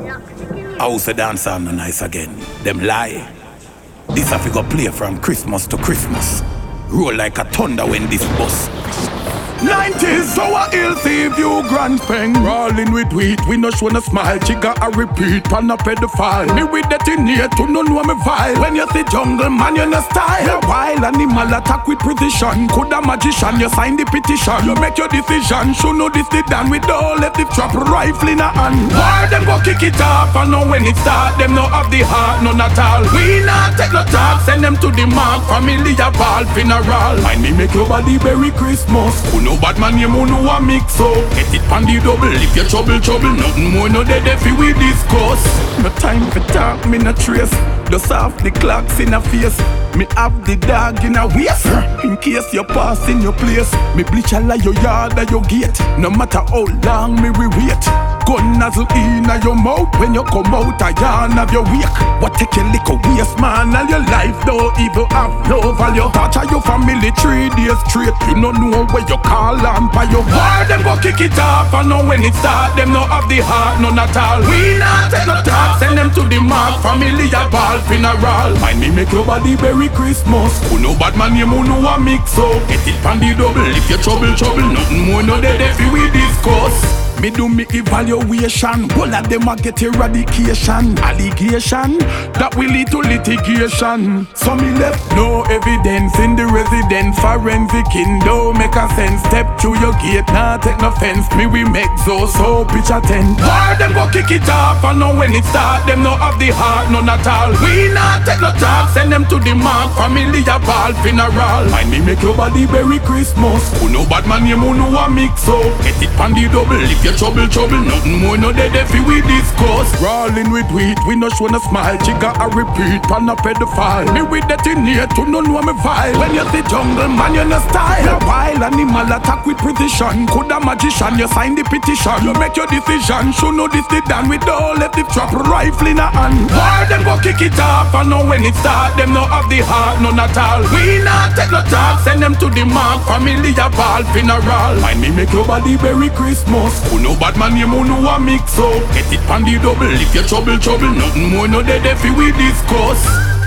House a dance no nice again. Them lie. This a figure play from Christmas to Christmas. Roll like a thunder when this bus. 90s, our ill save you grand speng. Rolling with wheat, we no show no smile. Chica a repeat, pan a pedophile. Me with that in here to no know me vile. When you see jungle man, you no style. A wild animal attack with precision. Could a magician, you sign the petition. You make your decision, show no this they done. We don't let the trap rifle in a hand. War them go kick it off, and know when it start. Them no have the heart, none at all. We not take no talk, send them to the mark. Family a ball funeral. Mind me make your body Merry Christmas. No bad man, you know a mix up. Get it on the double, if you trouble, nothing more, no dead if we discuss. No time for talk, me no trace. Just off the clocks in a face. Me have the dog in a waist. In case you pass in your place. Me bleach a lie your yard or your gate. No matter how long me we wait. Gun nozzle in a your mouth. When you come out a yarn of your wake. What take your liquor waste man. All your life though evil have no value. Torture your family 3 days straight. You no know where you call on by your war. Them go kick it off and know when it start. Them no have the heart, none at all. We not take no talk. Send them to the mark. Family a ball funeral. Mind me make your body Merry Christmas. Who no bad man you know a mix up. Get it on the double. If you trouble, nothing more no dead if we discuss. Me do me evaluation. All of them a get eradication. Allegation that will lead to litigation. So me left no evidence in the residence. Forensic window make a sense. Step through your gate, nah take no fence. Me we make so pitch a tent. War them go kick it off and know when it start. Them no have the heart, none at all. We not take no talk, send them to the mark. Family a ball funeral. Mind me make your body Merry Christmas. Who no bad man you know a mix up. Get it on the double. If you trouble, nothing more no dead if we discuss. Rolling with wheat, we no show no smile. Chica a repeat, pan a pedophile. Me with that in here to no know me vile. When you see jungle man, you no style. A wild animal attack with precision. Could a magician, you sign the petition. You make your decision, show no this they done. We don't let the trap rifle in a hand. War them go kick it off and know when it start. Them no have the heart, none at all. We not take no talk, send them to the mark. Family a ball funeral. Mind me make your body Merry Christmas. No bad man you know a mix up. Get it on the double. If you trouble, nothing more no dead if we discuss.